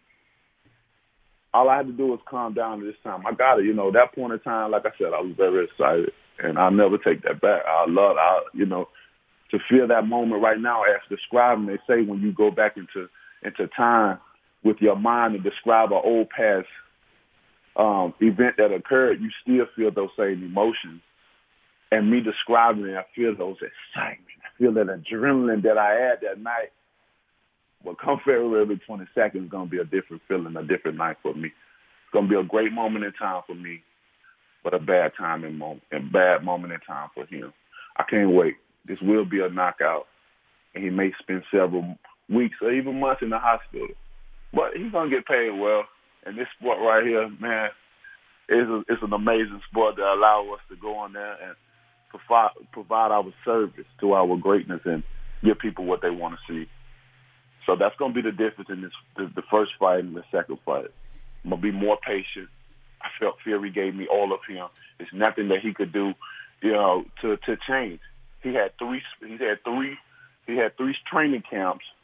All I had to do was calm down this time. I got it. You know, that point in time, like I said, I was very excited. And I'll never take that back. I love, I, you know, to feel that moment right now as describing. They say when you go back into into time with your mind and describe an old past um, event that occurred, you still feel those same emotions. And me describing it, I feel those excitement. I feel that adrenaline that I had that night. But come February twenty-second, it's going to be a different feeling, a different night for me. It's going to be a great moment in time for me, but a bad time in moment, a bad moment in time for him. I can't wait. This will be a knockout, and he may spend several weeks or even months in the hospital. But he's going to get paid well. And this sport right here, man, is a, it's an amazing sport that allows us to go on there and provide, provide our service to our greatness and give people what they want to see. So that's going to be the difference in this the, the first fight and the second fight. I'm going to be more patient. I felt Fury gave me all of him. There's nothing that he could do, you know, to, to change. He had three. He had three. He had three training camps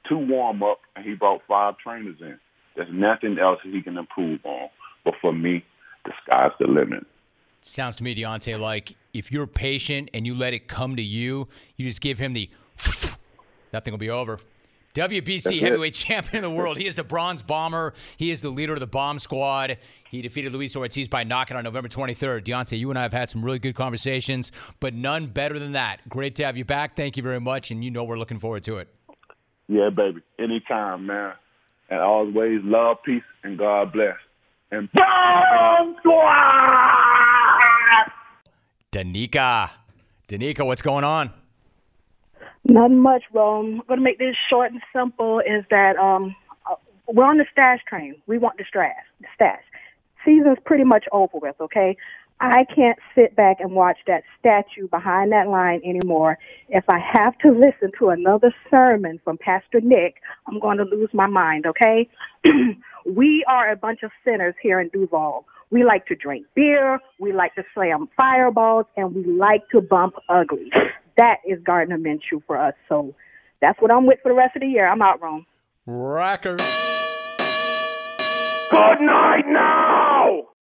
two warm-up, and he brought five trainers in. There's nothing else he can improve on. But for me, the sky's the limit. Sounds to me, Deontay, like if you're patient and you let it come to you, you just give him the that thing will be over. W B C That's heavyweight it. champion of the world. He is the Bronze Bomber. He is the leader of the Bomb Squad. He defeated Luis Ortiz by knockout on November twenty-third. Deontay, you and I have had some really good conversations, but none better than that. Great to have you back. Thank you very much, and you know we're looking forward to it. Yeah, baby. Anytime, man. And always love, peace, and God bless. And Bomb Squad! Danica. Danica, what's going on? Nothing much, Rome. I'm going to make this short and simple, is that um, we're on the stash train. We want the stash. The stash. Season's pretty much over with, okay? I can't sit back and watch that statue behind that line anymore. If I have to listen to another sermon from Pastor Nick, I'm going to lose my mind, okay? We are a bunch of sinners here in Duval. We like to drink beer, we like to slam fireballs, and we like to bump ugly. That is Gardner Minshew for us. So that's what I'm with for the rest of the year. I'm out, Rome. Racker. Good night now!